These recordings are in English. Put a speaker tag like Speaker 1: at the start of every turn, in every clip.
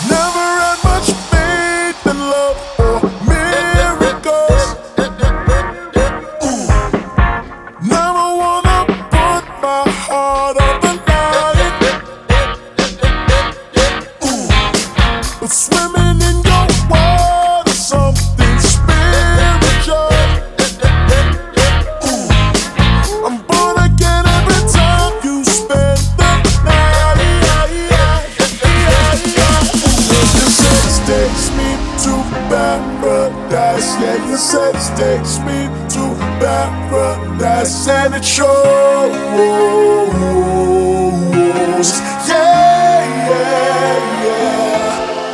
Speaker 1: Never had much faith in love or miracles. Never wanna put my heart on the line. But swimming in your water, something spiritual. I'm born again every time you spend the night. Your sex takes me to paradise. Yeah, your sex takes me to paradise, and it shows. Yeah, yeah, yeah.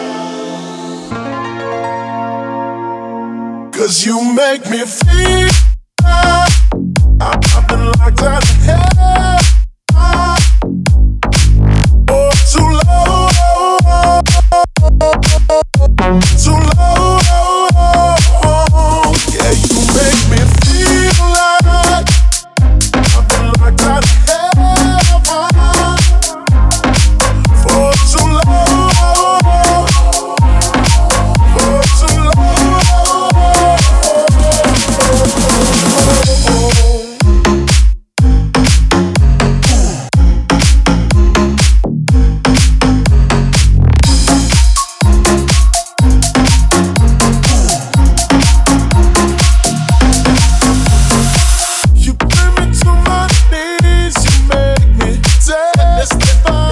Speaker 1: 'Cause you make me feel like I've been locked out of hell. Oh, too low, too low. Yeah, you make me feel like I've been locked out of hell for too long, for too long. You bring me to my knees, you make me testify.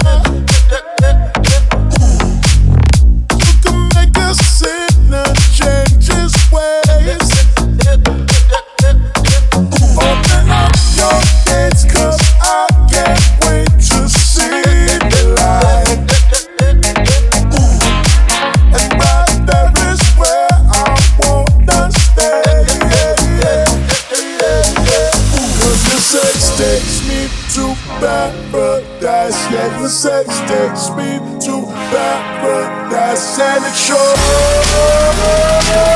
Speaker 1: You can make a sinner change his ways. Open up your gates, 'cause I can't wait to see the light. And right there is where I wanna stay. 'Cause your sex takes me to paradise. Yeah, your sex takes me to paradise, and it shows.